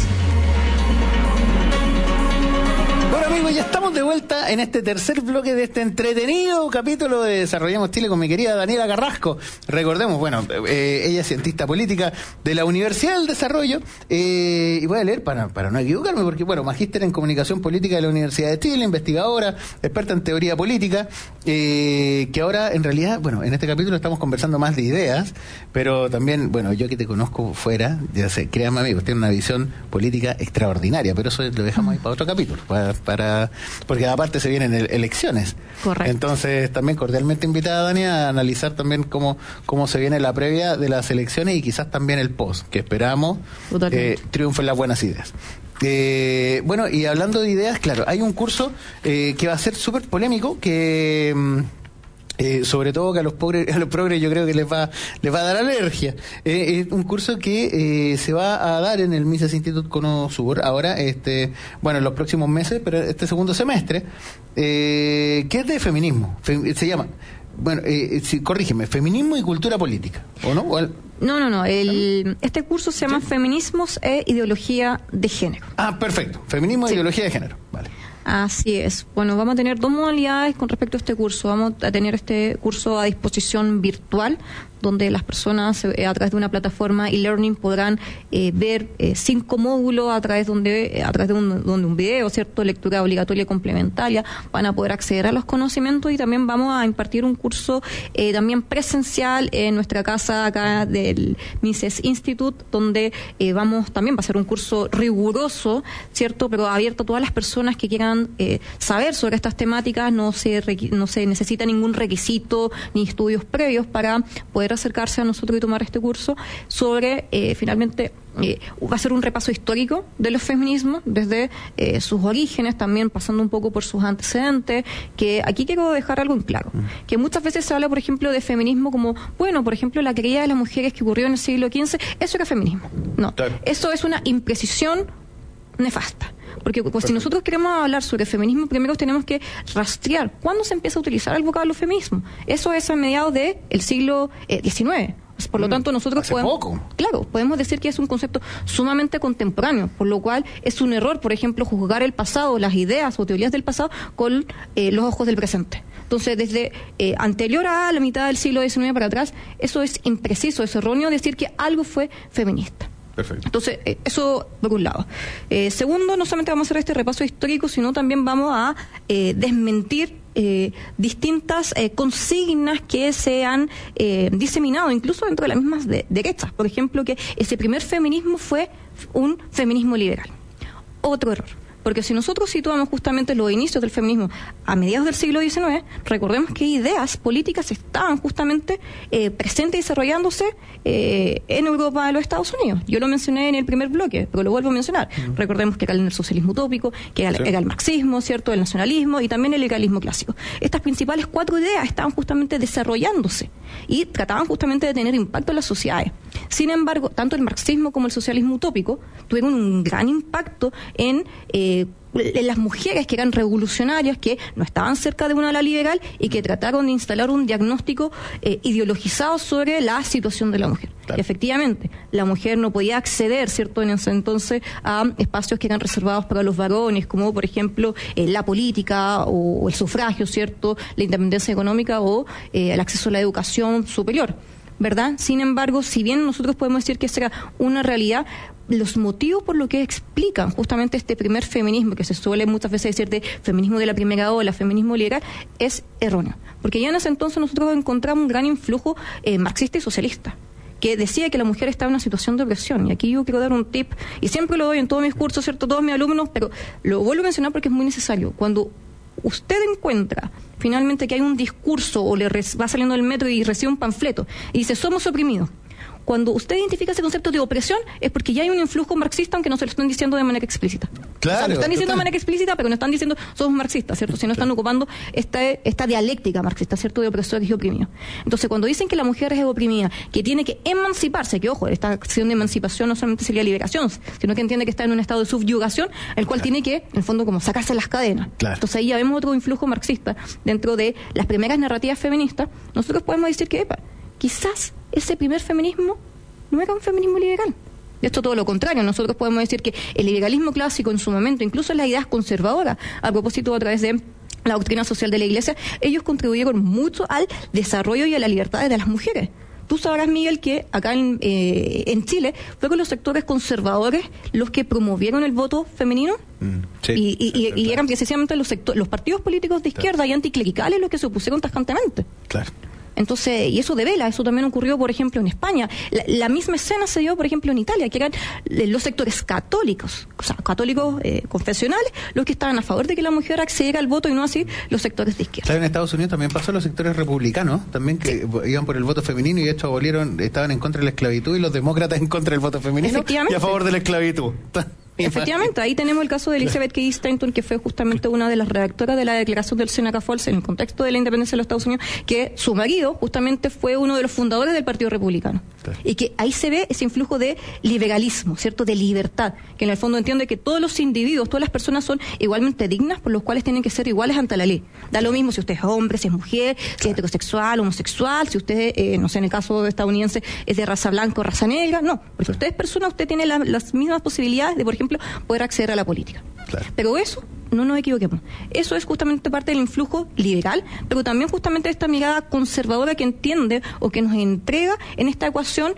Bueno, amigos, ya estamos de vuelta en este tercer bloque de este entretenido capítulo de Desarrollemos Chile con mi querida Daniela Carrasco. Recordemos, bueno, ella es cientista política de la Universidad del Desarrollo, y voy a leer para no equivocarme, porque, bueno, magíster en comunicación política de la Universidad de Chile, investigadora, experta en teoría política, que ahora, en realidad, bueno, en este capítulo estamos conversando más de ideas, pero también, bueno, yo que te conozco fuera, ya sé, créanme, amigos, tiene una visión política extraordinaria, pero eso lo dejamos ahí para otro capítulo, para porque aparte se vienen elecciones. Correcto. Entonces también cordialmente invitada, Dani, a analizar también cómo se viene la previa de las elecciones y quizás también el post, que esperamos triunfen las buenas ideas. Bueno, y hablando de ideas, claro, hay un curso que va a ser súper polémico, que sobre todo que a los progres yo creo que les va a dar alergia. Es un curso que se va a dar en el Mises Institute Cono Sur ahora, en los próximos meses, pero este segundo semestre, que es de feminismo. Se llama, corrígeme, feminismo y cultura política, ¿o no? No. Este curso se llama Feminismos e Ideología de Género. Ah, perfecto. Feminismo e Ideología de Género. Vale. Así es. Bueno, vamos a tener dos modalidades con respecto a este curso. Vamos a tener este curso a disposición virtual, donde las personas a través de una plataforma e-learning podrán ver 5 módulos a través de un video, ¿cierto? Lectura obligatoria y complementaria, van a poder acceder a los conocimientos, y también vamos a impartir un curso también presencial en nuestra casa acá del Mises Institute, donde va a ser un curso riguroso, ¿cierto? Pero abierto a todas las personas que quieran saber sobre estas temáticas. No se necesita ningún requisito ni estudios previos para poder acercarse a nosotros y tomar este curso sobre, finalmente, va a ser un repaso histórico de los feminismos, desde sus orígenes, también pasando un poco por sus antecedentes, que aquí quiero dejar algo en claro, que muchas veces se habla, por ejemplo, de feminismo como, por ejemplo, la caída de las mujeres que ocurrió en el siglo XV, eso era feminismo. No, claro. Eso es una imprecisión nefasta. Porque si nosotros queremos hablar sobre feminismo, primero tenemos que rastrear cuándo se empieza a utilizar el vocablo feminismo. Eso es a mediados del siglo XIX. Por lo tanto, nosotros podemos decir que es un concepto sumamente contemporáneo, por lo cual es un error, por ejemplo, juzgar el pasado, las ideas o teorías del pasado con los ojos del presente. Entonces, desde anterior a la mitad del siglo XIX para atrás, eso es impreciso, es erróneo decir que algo fue feminista. Perfecto. Entonces, eso por un lado. Segundo, no solamente vamos a hacer este repaso histórico, sino también vamos a desmentir distintas consignas que se han diseminado, incluso dentro de las mismas derechas. Por ejemplo, que ese primer feminismo fue un feminismo liberal. Otro error. Porque si nosotros situamos justamente los inicios del feminismo a mediados del siglo XIX, recordemos que ideas políticas estaban justamente presentes y desarrollándose en Europa y los Estados Unidos. Yo lo mencioné en el primer bloque, pero lo vuelvo a mencionar. Recordemos que era el socialismo utópico, que era el marxismo, ¿cierto?, el nacionalismo y también el liberalismo clásico. Estas principales 4 ideas estaban justamente desarrollándose y trataban justamente de tener impacto en las sociedades. Sin embargo, tanto el marxismo como el socialismo utópico tuvieron un gran impacto en las mujeres que eran revolucionarias, que no estaban cerca de una ala liberal y que trataron de instalar un diagnóstico ideologizado sobre la situación de la mujer. Claro. Efectivamente, la mujer no podía acceder, ¿cierto?, en ese entonces a espacios que eran reservados para los varones, como por ejemplo la política o el sufragio, ¿cierto?, la independencia económica o el acceso a la educación superior, ¿verdad? Sin embargo, si bien nosotros podemos decir que esa era una realidad, los motivos por los que explican justamente este primer feminismo, que se suele muchas veces decir de feminismo de la primera ola, feminismo liberal, es erróneo. Porque ya en ese entonces nosotros encontramos un gran influjo marxista y socialista, que decía que la mujer estaba en una situación de opresión. Y aquí yo quiero dar un tip, y siempre lo doy en todos mis cursos, ¿cierto?, todos mis alumnos, pero lo vuelvo a mencionar porque es muy necesario. Cuando usted encuentra finalmente que hay un discurso o le va saliendo del metro y recibe un panfleto y dice somos oprimidos, cuando usted identifica ese concepto de opresión es porque ya hay un influjo marxista, aunque no se lo están diciendo de manera explícita. Claro, o sea, lo están diciendo de manera explícita, pero no están diciendo somos marxistas, ¿cierto? Si no están ocupando esta dialéctica marxista, ¿cierto?, de opresores y oprimidos. Entonces, cuando dicen que la mujer es oprimida, que tiene que emanciparse, que ojo, esta acción de emancipación no solamente sería liberación, sino que entiende que está en un estado de subyugación, el cual tiene que, en el fondo, como sacarse las cadenas. Claro. Entonces ahí ya vemos otro influjo marxista dentro de las primeras narrativas feministas. Nosotros podemos decir que, quizás ese primer feminismo no era un feminismo liberal. De esto todo lo contrario, nosotros podemos decir que el liberalismo clásico en su momento, incluso las ideas conservadoras, a propósito a través de la doctrina social de la Iglesia, ellos contribuyeron mucho al desarrollo y a la libertad de las mujeres. Tú sabrás, Miguel, que acá en Chile fueron los sectores conservadores los que promovieron el voto femenino. Sí, y eran precisamente los partidos políticos de izquierda y anticlericales los que se opusieron tajantemente. Claro. Entonces, y eso devela, eso también ocurrió, por ejemplo, en España. La misma escena se dio, por ejemplo, en Italia, que eran los sectores católicos, o sea, católicos confesionales, los que estaban a favor de que la mujer accediera al voto y no así los sectores de izquierda. Claro, en Estados Unidos también pasó los sectores republicanos, también que iban por el voto femenino y de hecho estaban en contra de la esclavitud, y los demócratas en contra del voto femenino y a favor de la esclavitud. Efectivamente, ahí tenemos el caso de Elizabeth Cady Stanton, que fue justamente una de las redactoras de la declaración del Seneca Falls en el contexto de la independencia de los Estados Unidos, que su marido justamente fue uno de los fundadores del Partido Republicano. Claro. Y que ahí se ve ese influjo de liberalismo, ¿cierto? De libertad, que en el fondo entiende que todos los individuos, todas las personas son igualmente dignas, por los cuales tienen que ser iguales ante la ley. Da lo mismo si usted es hombre, si es mujer, si es heterosexual, homosexual, si usted, no sé, en el caso estadounidense, es de raza blanca o raza negra. No, porque si usted es persona, usted tiene las mismas posibilidades de, por ejemplo, poder acceder a la política. Claro. Pero eso, no nos equivoquemos, eso es justamente parte del influjo liberal, pero también justamente esta mirada conservadora que entiende o que nos entrega en esta ecuación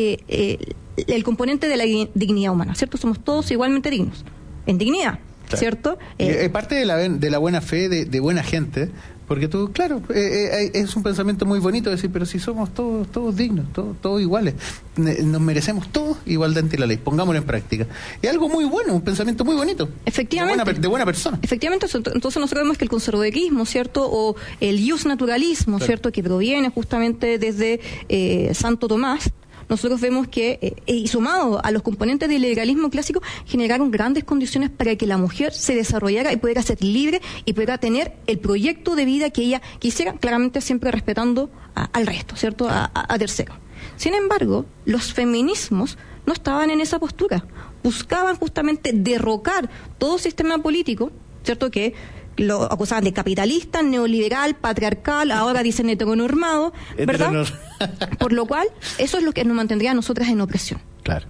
el componente de la dignidad humana, ¿cierto? Somos todos igualmente dignos, en dignidad, claro. ¿Cierto? Parte de la buena fe de buena gente, porque tú, claro, es un pensamiento muy bonito decir, pero si somos todos dignos, todos iguales, nos merecemos todos igualdad ante la ley, pongámoslo en práctica. Es algo muy bueno, un pensamiento muy bonito. Efectivamente. De buena persona. Efectivamente, entonces nosotros vemos que el conservadurismo, ¿cierto? O el iusnaturalismo, claro. ¿Cierto? Que proviene justamente desde Santo Tomás. Nosotros vemos que, y sumado a los componentes del liberalismo clásico, generaron grandes condiciones para que la mujer se desarrollara y pudiera ser libre y pudiera tener el proyecto de vida que ella quisiera, claramente siempre respetando al resto, ¿cierto? A terceros. Sin embargo, los feminismos no estaban en esa postura. Buscaban justamente derrocar todo sistema político, ¿cierto? Que lo acusaban de capitalista, neoliberal, patriarcal, ahora dicen heteronormado, ¿verdad? Por lo cual, eso es lo que nos mantendría a nosotras en opresión. Claro.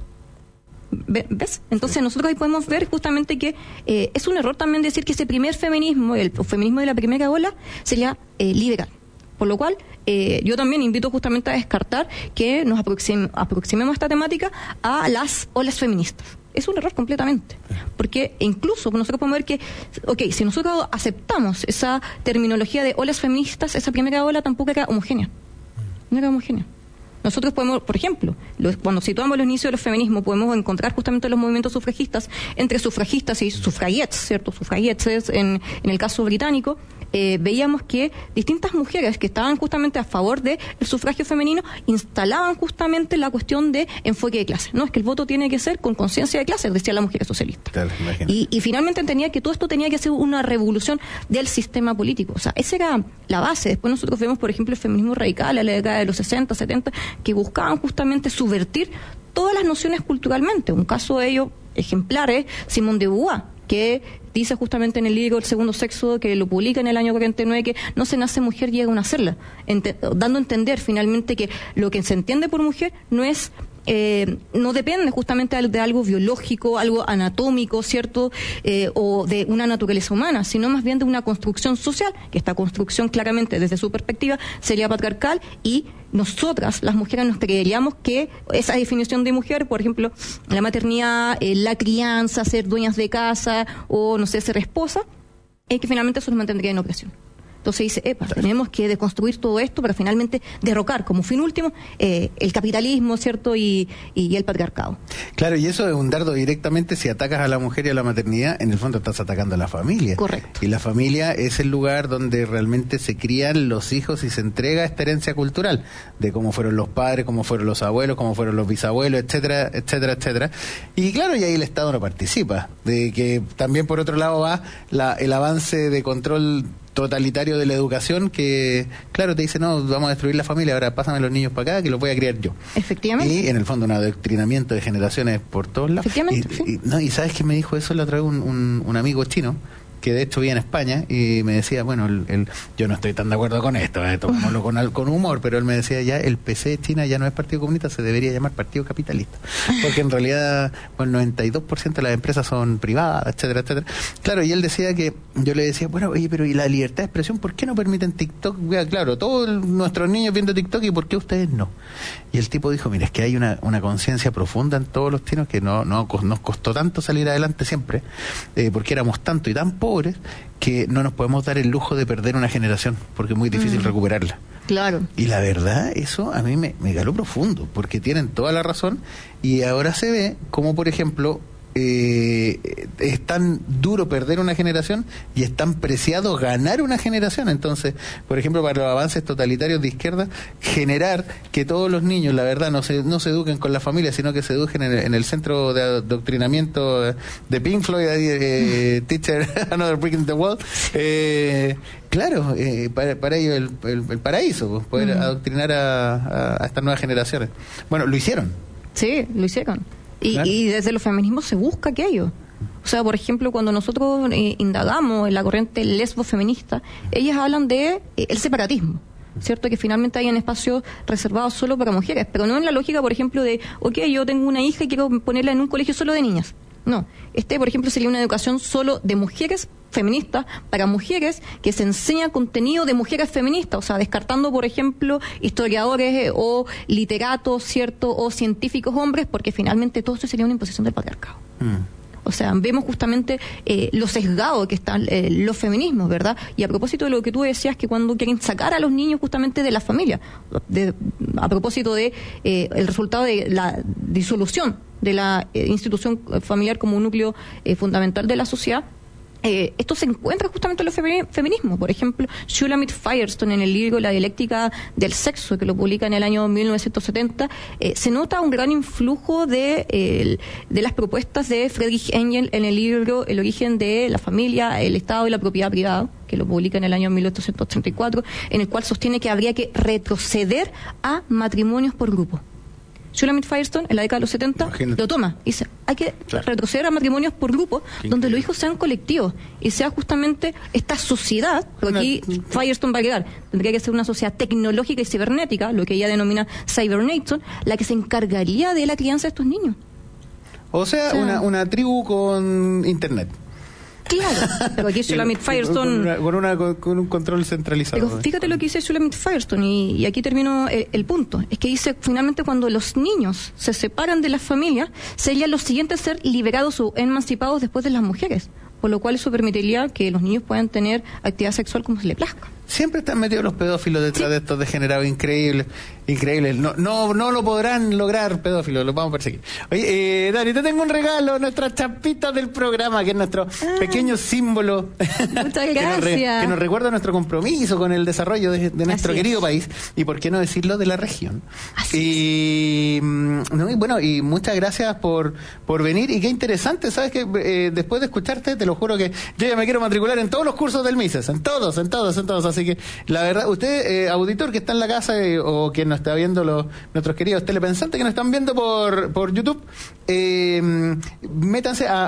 ¿Ves? Entonces nosotros ahí podemos ver justamente que es un error también decir que ese primer feminismo, el feminismo de la primera ola, sería liberal. Por lo cual, yo también invito justamente a descartar que nos aproximemos a esta temática a las olas feministas. Es un error completamente, porque incluso nosotros podemos ver que, si nosotros aceptamos esa terminología de olas feministas, esa primera ola tampoco era homogénea, no era homogénea. Nosotros podemos, por ejemplo, cuando situamos los inicios de los feminismos, podemos encontrar justamente los movimientos sufragistas entre sufragistas y sufragettes, ¿cierto? Sufragettes en el caso británico. Veíamos que distintas mujeres que estaban justamente a favor del sufragio femenino instalaban justamente la cuestión de enfoque de clase. No, es que el voto tiene que ser con conciencia de clase, decía la mujer socialista. Claro, y finalmente entendía que todo esto tenía que ser una revolución del sistema político. O sea, esa era la base. Después nosotros vemos, por ejemplo, el feminismo radical en la década de los 60, 70, que buscaban justamente subvertir todas las nociones culturalmente. Un caso de ello ejemplar es Simone de Beauvoir, que dice justamente en el libro El segundo sexo, que lo publica en el año 49, que no se nace mujer, llega a nacerla, dando a entender finalmente que lo que se entiende por mujer no es no depende justamente de algo biológico, algo anatómico, ¿cierto? O de una naturaleza humana, sino más bien de una construcción social, que esta construcción claramente desde su perspectiva sería patriarcal, y nosotras, las mujeres, nos creeríamos que esa definición de mujer, por ejemplo, la maternidad, la crianza, ser dueñas de casa o, no sé, ser esposa, es que finalmente eso nos mantendría en opresión. Entonces dice, tenemos que deconstruir todo esto para finalmente derrocar como fin último el capitalismo, ¿cierto? Y el patriarcado. Claro, y eso es un dardo directamente. Si atacas a la mujer y a la maternidad, en el fondo estás atacando a la familia. Correcto. Y la familia es el lugar donde realmente se crían los hijos y se entrega esta herencia cultural de cómo fueron los padres, cómo fueron los abuelos, cómo fueron los bisabuelos, etcétera, etcétera, etcétera. Y claro, y ahí el Estado no participa. De que también por otro lado va el avance de control totalitario de la educación, que claro te dice, no, vamos a destruir la familia, ahora pásame los niños para acá que los voy a criar yo. Efectivamente. Y en el fondo un adoctrinamiento de generaciones por todos lados. Efectivamente, y ¿sabes qué me dijo eso la otra vez un amigo chino? Que de hecho vive en España, y me decía, bueno, yo no estoy tan de acuerdo con esto, tomémoslo con humor, pero él me decía, ya el PC de China ya no es Partido Comunista, se debería llamar Partido Capitalista, porque en realidad el 92% de las empresas son privadas, etcétera, etcétera. Claro, y él decía que, yo le decía, bueno, oye, pero ¿y la libertad de expresión? ¿Por qué no permiten TikTok? Claro, todos nuestros niños viendo TikTok, ¿y por qué ustedes no? Y el tipo dijo, mira, es que hay una conciencia profunda en todos los chinos que nos costó tanto salir adelante siempre, porque éramos tanto y tan pobres que no nos podemos dar el lujo de perder una generación, porque es muy difícil recuperarla. Claro. Y la verdad, eso a mí me caló profundo, porque tienen toda la razón, y ahora se ve como, por ejemplo, es tan duro perder una generación y es tan preciado ganar una generación. Entonces, por ejemplo, para los avances totalitarios de izquierda, generar que todos los niños, la verdad, no se eduquen con la familia, sino que se eduquen en el centro de adoctrinamiento de Pink Floyd, Teacher Another Brick in the Wall. Claro, para ellos el paraíso, pues, poder adoctrinar a estas nuevas generaciones. Bueno, lo hicieron. Sí, lo hicieron. Claro. Y desde los feminismos se busca aquello. O sea, por ejemplo, cuando nosotros indagamos en la corriente lesbo-feminista, ellas hablan de el separatismo, ¿cierto? Que finalmente hay un espacio reservado solo para mujeres, pero no en la lógica, por ejemplo, de, yo tengo una hija y quiero ponerla en un colegio solo de niñas. No, por ejemplo, sería una educación solo de mujeres feministas para mujeres, que se enseña contenido de mujeres feministas, o sea, descartando, por ejemplo, historiadores o literatos, ¿cierto?, o científicos hombres, porque finalmente todo esto sería una imposición del patriarcado. O sea, vemos justamente lo sesgado que están los feminismos, ¿verdad? Y a propósito de lo que tú decías, que cuando quieren sacar a los niños justamente de la familia, a propósito de el resultado de la disolución de la institución familiar como un núcleo fundamental de la sociedad, esto se encuentra justamente en los feminismos. Por ejemplo, Shulamit Firestone, en el libro La dialéctica del sexo, que lo publica en el año 1970, se nota un gran influjo de las propuestas de Friedrich Engels en el libro El origen de la familia, el Estado y la propiedad privada, que lo publica en el año 1884, en el cual sostiene que habría que retroceder a matrimonios por grupo. Shulamit Firestone, en la década de los 70, Imagínate. lo toma y dice, hay que retroceder a matrimonios por grupo, donde los hijos sean colectivos y sea justamente esta sociedad, porque aquí Firestone va a agregar, tendría que ser una sociedad tecnológica y cibernética, lo que ella denomina Cybernation, la que se encargaría de la crianza de estos niños. O sea, una tribu con internet. Claro, pero aquí Shulamit Firestone... Con un control centralizado. Pero fíjate lo que dice Shulamit Firestone, y aquí termino el punto. Es que dice, finalmente, cuando los niños se separan de las familias, serían los siguientes a ser liberados o emancipados después de las mujeres. Por lo cual eso permitiría que los niños puedan tener actividad sexual como se les plazca. Siempre están metidos los pedófilos detrás de estos degenerados increíbles. No lo podrán lograr, pedófilos, los vamos a perseguir. Oye, Dani, te tengo un regalo, nuestras chapitas del programa, que es nuestro pequeño símbolo. Muchas gracias. que nos recuerda nuestro compromiso con el desarrollo de nuestro Así querido es. país, y por qué no decirlo, de la región. Así Y muchas gracias por venir, y qué interesante, ¿sabes? Que después de escucharte, te lo juro que yo ya me quiero matricular en todos los cursos del Mises, en todos. Así que, la verdad, usted, auditor que está en la casa, o quien nos está viendo, nuestros queridos telepensantes que nos están viendo por YouTube, métanse a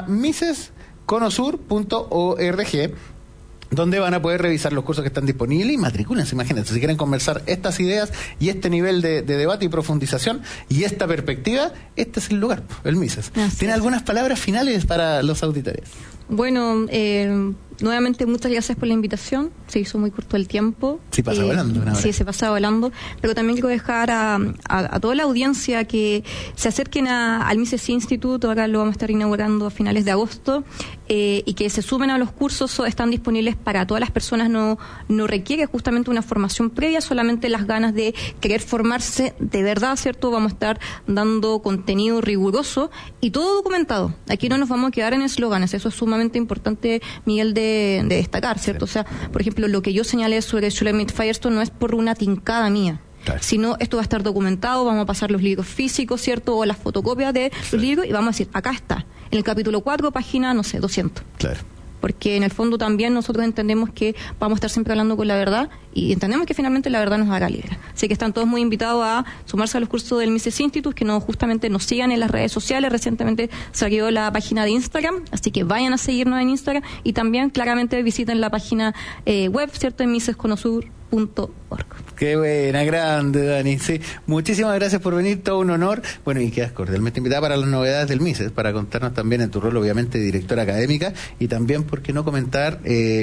misesconosur.org, donde van a poder revisar los cursos que están disponibles y matricúlense, imagínense, si quieren conversar estas ideas y este nivel de debate y profundización y esta perspectiva, este es el lugar, el Mises. ¿Tiene algunas palabras finales para los auditores? Bueno, nuevamente muchas gracias por la invitación. Se hizo muy corto el tiempo. Sí, pasa volando. Sí, se pasa volando. Pero también quiero dejar a toda la audiencia que se acerquen al Mises Institute. Ahora lo vamos a estar inaugurando a finales de agosto. Y que se sumen a los cursos. Están disponibles para todas las personas. No requiere justamente una formación previa, solamente las ganas de querer formarse de verdad, ¿cierto? Vamos a estar dando contenido riguroso y todo documentado. Aquí no nos vamos a quedar en eslóganes. Eso es sumamente importante, Miguel, de destacar, ¿cierto? Sí. O sea, por ejemplo, lo que yo señalé sobre Shulamit Firestone no es por una tincada mía. Claro. Sino esto va a estar documentado, vamos a pasar los libros físicos, ¿cierto? O las fotocopias de los libros, y vamos a decir, acá está, en el capítulo 4, página, 200. Claro. Porque en el fondo también nosotros entendemos que vamos a estar siempre hablando con la verdad, y entendemos que finalmente la verdad nos hará libre. Así que están todos muy invitados a sumarse a los cursos del Mises Institute, que justamente nos sigan en las redes sociales. Recientemente salió la página de Instagram, así que vayan a seguirnos en Instagram, y también claramente visiten la página web, ¿cierto?, en misesconosur.org. Qué buena, grande, Dani. Sí, muchísimas gracias por venir, todo un honor. Bueno, y quedas cordialmente invitada para las novedades del Mises, para contarnos también en tu rol, obviamente, de directora académica, y también, ¿por qué no comentar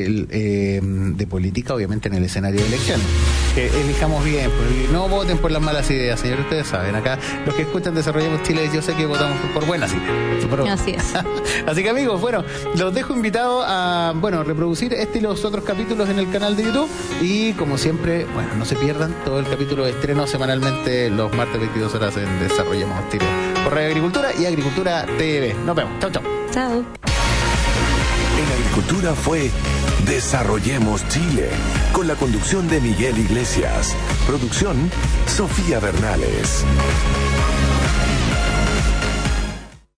de política, obviamente, en el escenario de elecciones? Que elijamos bien, pues, no voten por las malas ideas, señores, ustedes saben, acá los que escuchan Desarrollemos Chile, yo sé que votamos por buenas ideas. Así es. Así que, amigos, bueno, los dejo invitados a, reproducir este y los otros capítulos en el canal de YouTube, y como siempre, no se pierdan pierdan todo el capítulo de estreno semanalmente los martes 22 horas en Desarrollemos Chile por Radio Agricultura y Agricultura TV. Nos vemos. Chau, chau. Chao. En Agricultura fue Desarrollemos Chile, con la conducción de Miguel Iglesias. Producción, Sofía Bernales.